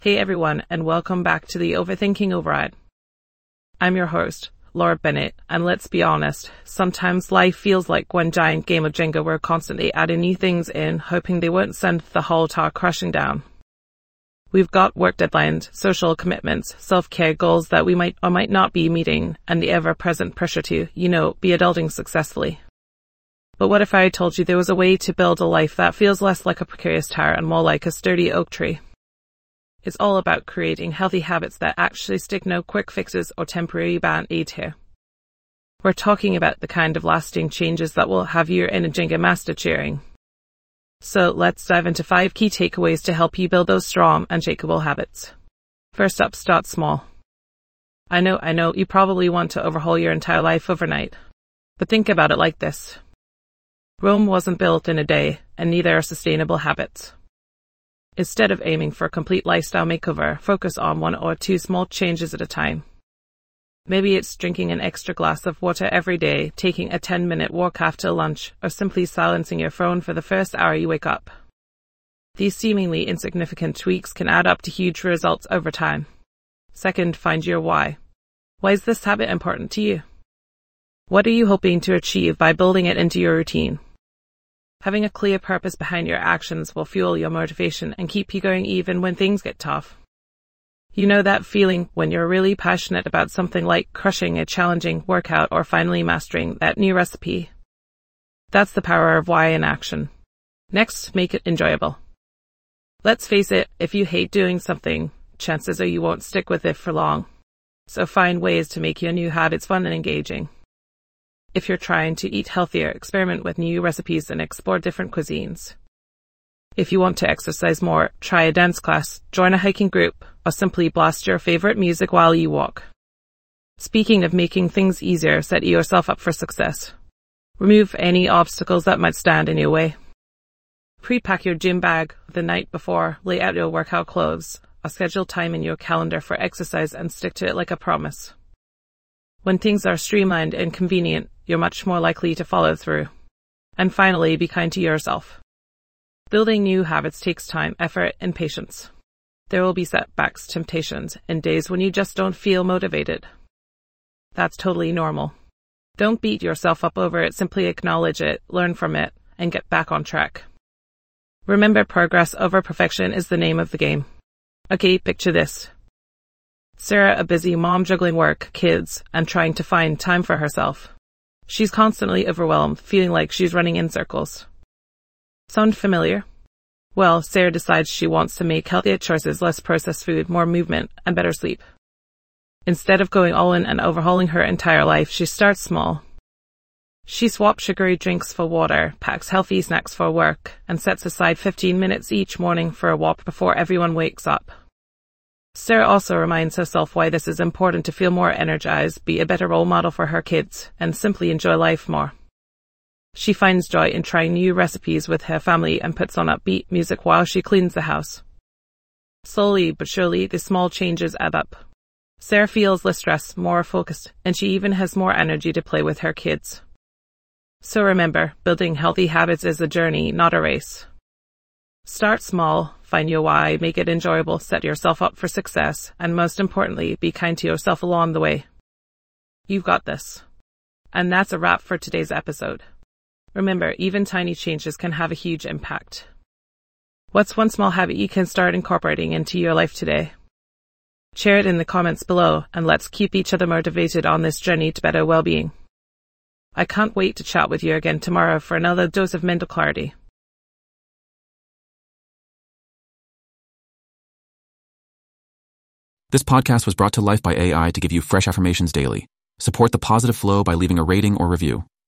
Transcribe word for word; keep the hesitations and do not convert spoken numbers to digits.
Hey everyone, and welcome back to the Overthinking Override. I'm your host, Laura Bennett, and let's be honest, sometimes life feels like one giant game of Jenga we're constantly adding new things in, hoping they won't send the whole tower crashing down. We've got work deadlines, social commitments, self-care goals that we might or might not be meeting, and the ever-present pressure to, you know, be adulting successfully. But what if I told you there was a way to build a life that feels less like a precarious tower and more like a sturdy oak tree? It's all about creating healthy habits that actually stick, no quick fixes or temporary band-aid here. We're talking about the kind of lasting changes that will have your inner Jenga master cheering. So let's dive into five key takeaways to help you build those strong and shakable habits. First up, start small. I know, I know, you probably want to overhaul your entire life overnight. But think about it like this. Rome wasn't built in a day, and neither are sustainable habits. Instead of aiming for a complete lifestyle makeover, focus on one or two small changes at a time. Maybe it's drinking an extra glass of water every day, taking a ten-minute walk after lunch, or simply silencing your phone for the first hour you wake up. These seemingly insignificant tweaks can add up to huge results over time. Second, find your why. Why is this habit important to you? What are you hoping to achieve by building it into your routine? Having a clear purpose behind your actions will fuel your motivation and keep you going even when things get tough. You know that feeling when you're really passionate about something, like crushing a challenging workout or finally mastering that new recipe? That's the power of why in action. Next, make it enjoyable. Let's face it, if you hate doing something, chances are you won't stick with it for long. So find ways to make your new habits fun and engaging. If you're trying to eat healthier, experiment with new recipes and explore different cuisines. If you want to exercise more, try a dance class, join a hiking group, or simply blast your favorite music while you walk. Speaking of making things easier, set yourself up for success. Remove any obstacles that might stand in your way. Pre-pack your gym bag the night before, lay out your workout clothes, or schedule time in your calendar for exercise and stick to it like a promise. When things are streamlined and convenient, you're much more likely to follow through. And finally, be kind to yourself. Building new habits takes time, effort, and patience. There will be setbacks, temptations, and days when you just don't feel motivated. That's totally normal. Don't beat yourself up over it, simply acknowledge it, learn from it, and get back on track. Remember, progress over perfection is the name of the game. Okay, picture this. Sarah, a busy mom juggling work, kids, and trying to find time for herself. She's constantly overwhelmed, feeling like she's running in circles. Sound familiar? Well, Sarah decides she wants to make healthier choices, less processed food, more movement, and better sleep. Instead of going all in and overhauling her entire life, she starts small. She swaps sugary drinks for water, packs healthy snacks for work, and sets aside fifteen minutes each morning for a walk before everyone wakes up. Sarah also reminds herself why this is important: to feel more energized, be a better role model for her kids, and simply enjoy life more. She finds joy in trying new recipes with her family and puts on upbeat music while she cleans the house. Slowly but surely, the small changes add up. Sarah feels less stressed, more focused, and she even has more energy to play with her kids. So remember, building healthy habits is a journey, not a race. Start small, find your why, make it enjoyable, set yourself up for success, and most importantly, be kind to yourself along the way. You've got this. And that's a wrap for today's episode. Remember, even tiny changes can have a huge impact. What's one small habit you can start incorporating into your life today? Share it in the comments below, and let's keep each other motivated on this journey to better well-being. I can't wait to chat with you again tomorrow for another dose of mental clarity. This podcast was brought to life by A I to give you fresh affirmations daily. Support the positive flow by leaving a rating or review.